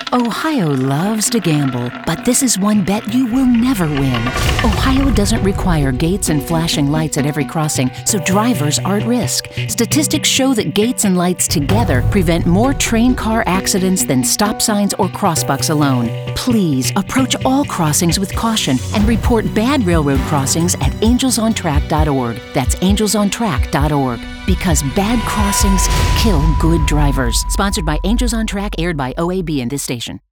Ohio loves to gamble, but this is one bet you will never win. Ohio doesn't require gates and flashing lights at every crossing, so drivers are at risk. Statistics show that gates and lights together prevent more train car accidents than stop signs or crossbucks alone. Please approach all crossings with caution and report bad railroad crossings at angelsontrack.org. That's angelsontrack.org. Because bad crossings kill good drivers. Sponsored by Angels on Track, aired by OAB and this station.